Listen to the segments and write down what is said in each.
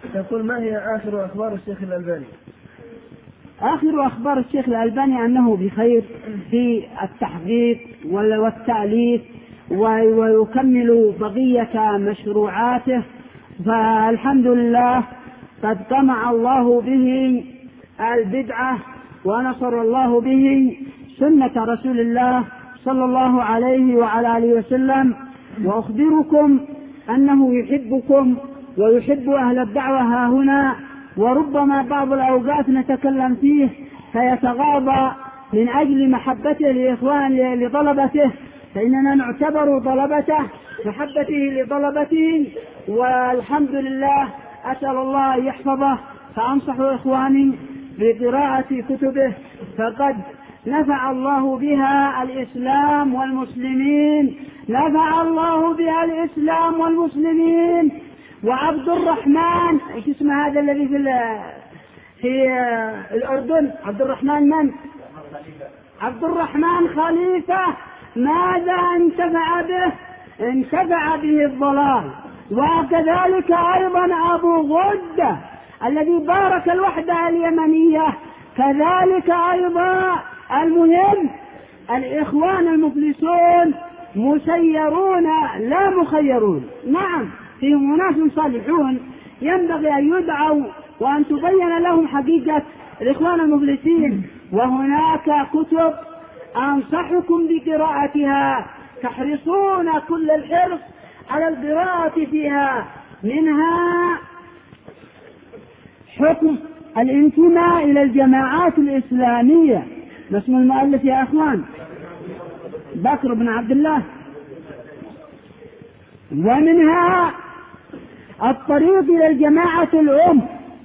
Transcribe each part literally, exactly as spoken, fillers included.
يقول: ما هي آخر أخبار الشيخ الألباني؟ آخر أخبار الشيخ الألباني أنه بخير في التحقيق والتأليف ويكمل بقية مشروعاته، فالحمد لله قد قمع الله به البدعة ونصر الله به سنة رسول الله صلى الله عليه وعلى آله وسلم. وأخبركم أنه يحبكم ويحب أهل الدعوة ها هنا، وربما بعض الأوقات نتكلم فيه فيتغاضى من أجل محبته لإخوان لطلبته، فإننا نعتبر طلبته محبته لطلبته. والحمد لله أسأل الله أن يحفظه، فأنصح إخواني بقراءة كتبه، فقد نفع الله بها الإسلام والمسلمين، نفع الله بها الإسلام والمسلمين. وعبد الرحمن ايش اسم هذا الذي في في الأردن؟ عبد الرحمن من؟ عبد الرحمن خليفة، ماذا انتفع به؟ انتفع به الضلال. وكذلك أيضا أبو غدة الذي بارك الوحدة اليمنية، كذلك أيضا. المهم الإخوان المفلسون مسيرون لا مخيرون. نعم، فيهم ناس صالحون ينبغي أن يدعوا وأن تبين لهم حقيقة الإخوان المفلسين. وهناك كتب أنصحكم بقراءتها، تحرصون كل الحرص على القراءة فيها. منها حكم الانتماء إلى الجماعات الإسلامية، ما اسم المؤلف يا أخوان؟ بكر بن عبد الله. ومنها الطريق إلى الجماعة الأم،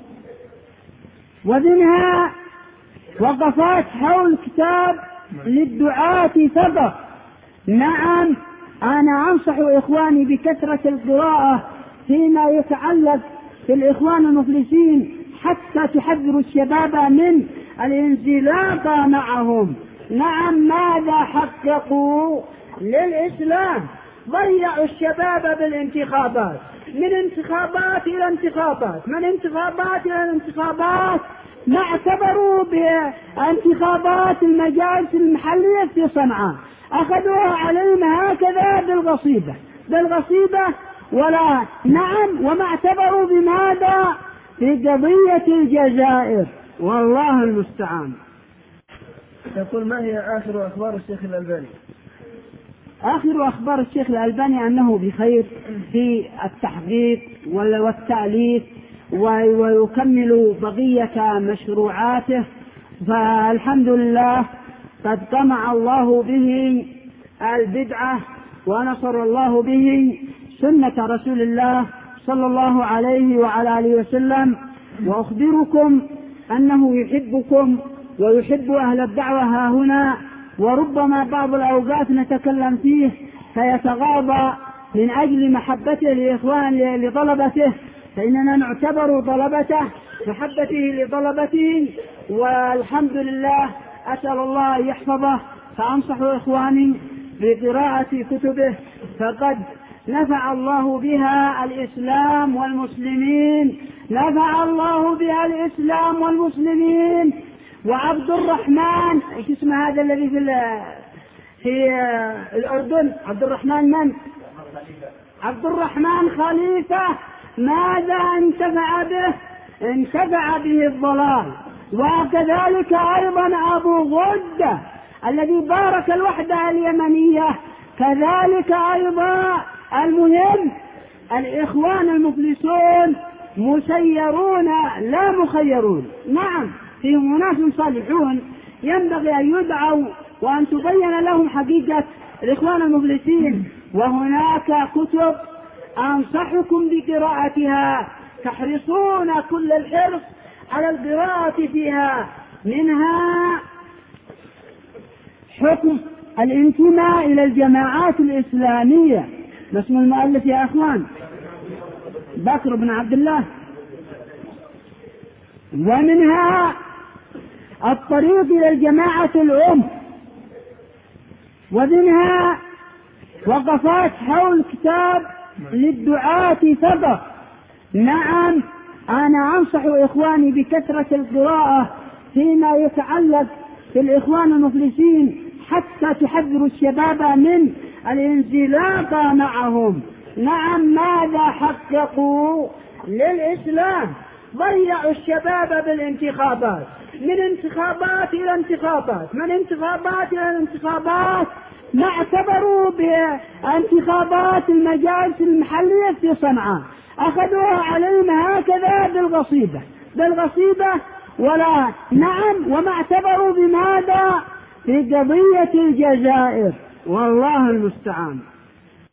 ومنها وقفات حول كتاب للدعاة فقط. نعم، أنا أنصح إخواني بكثرة القراءة فيما يتعلق بالإخوان المفلسين حتى تحذروا الشباب من الانزلاق معهم. نعم، ماذا حققوا للإسلام؟ ضيعوا الشباب بالانتخابات، من انتخابات إلى انتخابات، من انتخابات إلى انتخابات، ما اعتبروا بانتخابات المجالس المحلية في صنعاء، أخذوها عليهم هكذا بالغصيبة بالغصيبة ولا نعم، وما اعتبروا بماذا؟ في قضية الجزائر، والله المستعان. يقول: ما هي آخر أخبار الشيخ الألباني؟ آخر أخبار الشيخ الألباني أنه بخير في التحقيق والتأليف ويكمل بقية مشروعاته، فالحمد لله قد قمع الله به البدعة ونصر الله به سنة رسول الله صلى الله عليه وعلى آله وسلم. وأخبركم أنه يحبكم ويحب أهل الدعوة ها هنا، وربما بعض الأوقات نتكلم فيه فيتغاضى من أجل محبته لإخوان لطلبته، فإننا نعتبر طلبته محبته لطلبته. والحمد لله أسأل الله أن يحفظه، فأنصح إخواني بقراءة كتبه، فقد نفع الله بها الإسلام والمسلمين، نفع الله بها الإسلام والمسلمين. وعبد الرحمن ايش اسم هذا الذي في في الأردن؟ عبد الرحمن من؟ عبد الرحمن خليفة، ماذا انتفع به؟ انتفع به الضلال. وكذلك أيضا أبو غدة الذي بارك الوحدة اليمنية، كذلك أيضا. المهم الإخوان المفلسون مسيرون لا مخيرون. نعم، فيهم ناس صالحون ينبغي أن يدعوا وأن تبين لهم حقيقة الإخوان المفلسين. وهناك كتب أنصحكم بقراءتها، تحرصون كل الحرص على القراءة فيها. منها حكم الانتماء إلى الجماعات الإسلامية، ما اسم المؤلف يا أخوان؟ بكر بن عبد الله. ومنها الطريق إلى الجماعة الأم، ومنها وقفات حول كتاب للدعاة فقط. نعم، أنا أنصح إخواني بكثرة القراءة فيما يتعلق بالإخوان المفلسين حتى تحذروا الشباب من الانزلاق معهم. نعم، ماذا حققوا للإسلام؟ ضيعوا الشباب بالانتخابات، من انتخابات إلى انتخابات، من انتخابات إلى انتخابات، ما اعتبروا بانتخابات المجالس المحلية في صنعاء، أخذوها علينا هكذا بالغصيبة بالغصيبة ولا نعم، وما اعتبروا بماذا؟ في قضية الجزائر، والله المستعان.